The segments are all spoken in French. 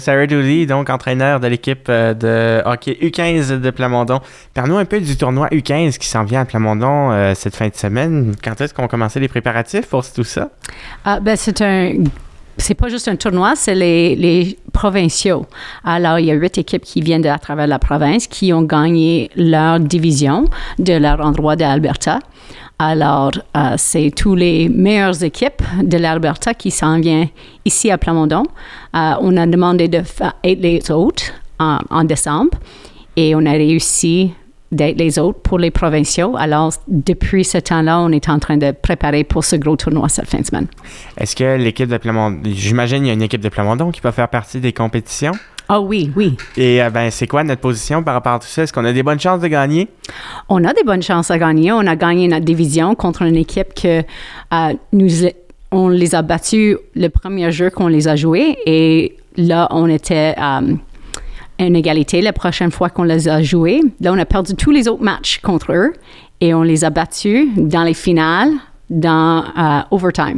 Sarah Dooley, donc entraîneur de l'équipe de hockey U15 de Plamondon. Parle-nous un peu du tournoi U15 qui s'en vient à Plamondon cette fin de semaine. Quand est-ce qu'on commençait les préparatifs pour tout ça? C'est pas juste un tournoi, c'est les provinciaux. Alors, il y a 8 équipes qui viennent à travers la province qui ont gagné leur division de leur endroit de l'Alberta. Alors, c'est tous les meilleures équipes de l'Alberta qui s'en viennent ici à Plamondon. On a demandé de faire les autres en décembre et on a réussi d'être les autres pour les provinciaux. Alors, depuis ce temps-là, on est en train de préparer pour ce gros tournoi cette fin de semaine. Est-ce que l'équipe de Plamondon, j'imagine qu'il y a une équipe de Plamondon qui va faire partie des compétitions? Ah oui. Et c'est quoi notre position par rapport à tout ça? Est-ce qu'on a des bonnes chances de gagner? On a des bonnes chances de gagner. On a gagné notre division contre une équipe que on les a battus le premier jeu qu'on les a joués. Et là, on était une égalité la prochaine fois qu'on les a joués. Là, on a perdu tous les autres matchs contre eux et on les a battus dans les finales, dans overtime.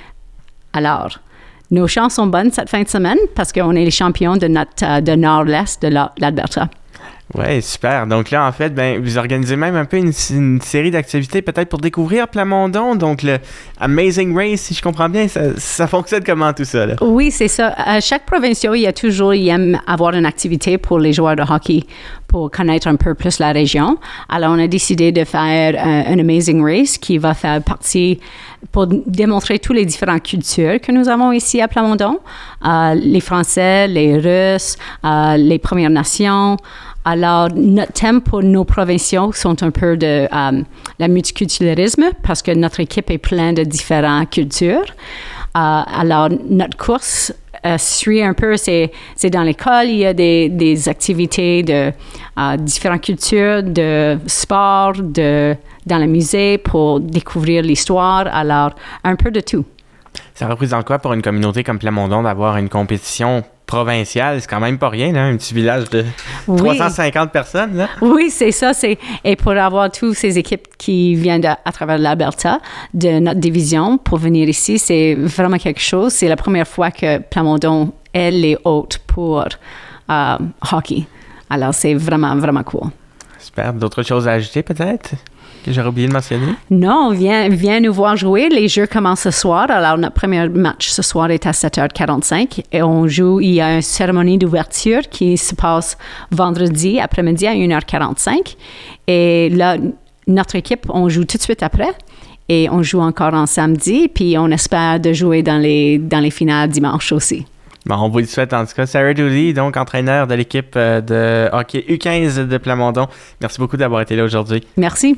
Alors, nos chances sont bonnes cette fin de semaine parce qu'on est les champions de nord-est de l'Alberta. Oui, super. Donc là, en fait, vous organisez même un peu une série d'activités peut-être pour découvrir Plamondon. Donc, le Amazing Race, si je comprends bien, ça fonctionne comment tout ça? Là? Oui, c'est ça. À chaque provinciaux, il aime avoir une activité pour les joueurs de hockey pour connaître un peu plus la région. Alors, on a décidé de faire un Amazing Race qui va faire partie pour démontrer toutes les différentes cultures que nous avons ici à Plamondon. Les Français, les Russes, les Premières Nations. Alors, notre thème pour nos provinciaux sont un peu de la multiculturalisme parce que notre équipe est pleine de différentes cultures. Alors, notre course suit un peu, c'est dans l'école, il y a des activités de différentes cultures, de sport, dans le musée pour découvrir l'histoire. Alors, un peu de tout. Ça représente quoi pour une communauté comme Plamondon d'avoir une compétition provinciale? C'est quand même pas rien, là, un petit village de 350 personnes. Là. Oui, c'est ça. Et pour avoir toutes ces équipes qui viennent à travers l'Alberta, de notre division, pour venir ici, c'est vraiment quelque chose. C'est la première fois que Plamondon est les hôtes pour hockey. Alors, c'est vraiment, vraiment cool. Super. D'autres choses à ajouter, peut-être? Que j'aurais oublié de mentionner? Non, viens nous voir jouer. Les jeux commencent ce soir. Alors, notre premier match ce soir est à 7h45 et on joue. Il y a une cérémonie d'ouverture qui se passe vendredi après-midi à 1h45. Et là, notre équipe, on joue tout de suite après et on joue encore en samedi. Puis, on espère de jouer dans les finales dimanche aussi. Bon, on vous le souhaite en tout cas. Sarah Dooley, donc entraîneur de l'équipe de hockey U15 de Plamondon. Merci beaucoup d'avoir été là aujourd'hui. Merci.